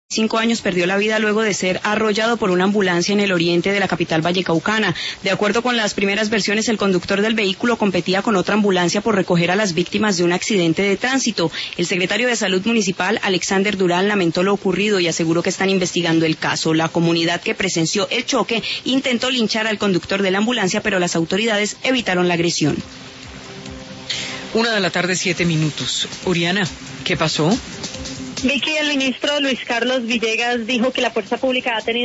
5 años perdió la vida luego de ser arrollado por una ambulancia en el oriente de la capital vallecaucana. De acuerdo con las primeras versiones, el conductor del vehículo competía con otra ambulancia por recoger a las víctimas de un accidente de tránsito. El secretario de Salud Municipal, Alexander Durán, lamentó lo ocurrido y aseguró que están investigando el caso. La comunidad que presenció el choque intentó linchar al conductor de la ambulancia, pero las autoridades evitaron la agresión. 1:07 p.m. Oriana, ¿qué pasó? Vicky, el ministro Luis Carlos Villegas dijo que la fuerza pública ha tenido